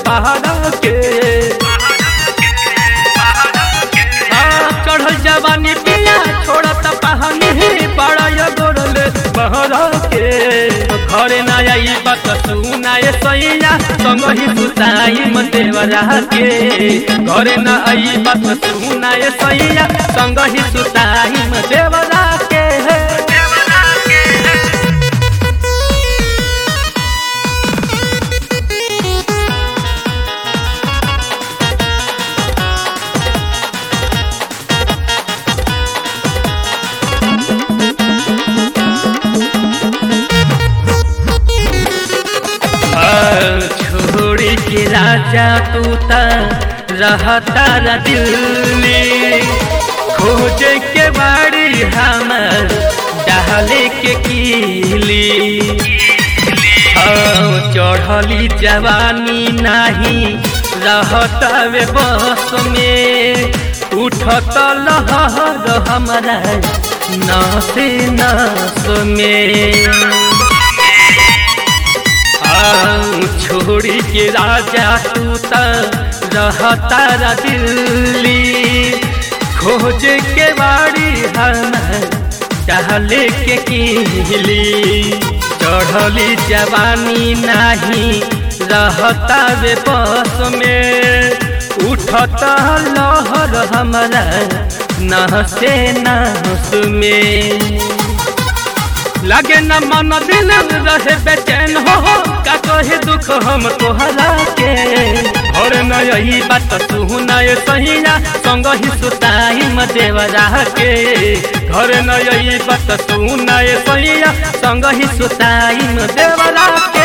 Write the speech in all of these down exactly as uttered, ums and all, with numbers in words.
पहाड़ा के चढ़ल जवानी पिया छोड़त पहानी बड़ा गोरल बहरा के घरे न आई बात सुनाए सैया संग ही सुताई देवरा के घरे न आई बात सुनाए सैया संग ही सुताई देवरा के छोड़ी के राजा तू रहता दिल्ली खोजे के बाड़ी हमर डाले के कीली चढ़ली जवानी नहीं रहता वे बस में उठत लहर हमारा नस नस में छोड़ी के राजा तू रहता दिल्ली खोज के बाड़ी हम डाले के कीली चढ़ली जवानी नहीं रहता वे बस में उठत लहर हमारा नहसे नहस में लगे न मन दिल रहे बेचैन हो का कहे दुख हम तोहरा के और न यही बात सुनाए सैया संग ही सुताई देवरा के घर न यही बात सुनाए सैया संग ही सुताई देवरा के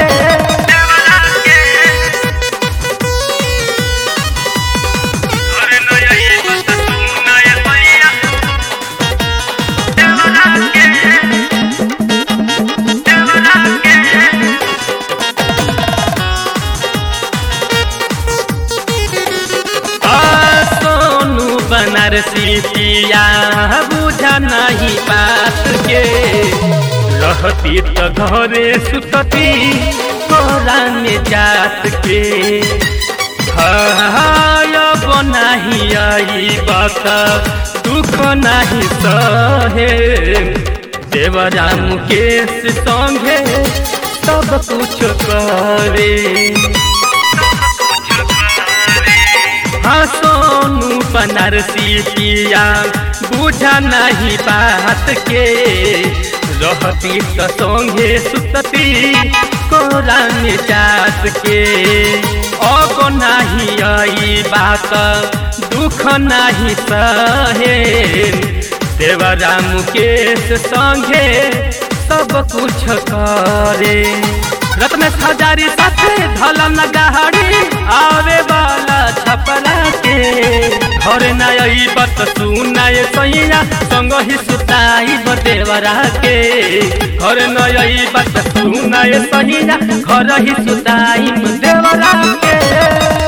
बनारसी पिया बुझा नहीं बात के रहती तो घरे सुतती कोरा में जात के अब नहीं आई बात दुख नहीं सहे देवरा मुकेश संगे सब कुछ करे हाँ सोनू बनारसी पिया बुझा नहीं बात के रहती तो संगे सुतती कोरा में जात के अब नहीं आई बात दुख नहीं सहे देवरा मुकेश संगे सब कुछ करे रत्न हजारी साथे धलन गाड़ी आवे वाला छपरा के घर नई बात सुनाए सैया संग ही सुताई देवरा के घर नई बात सुनाए सैया घर ही सुताई देवरा के।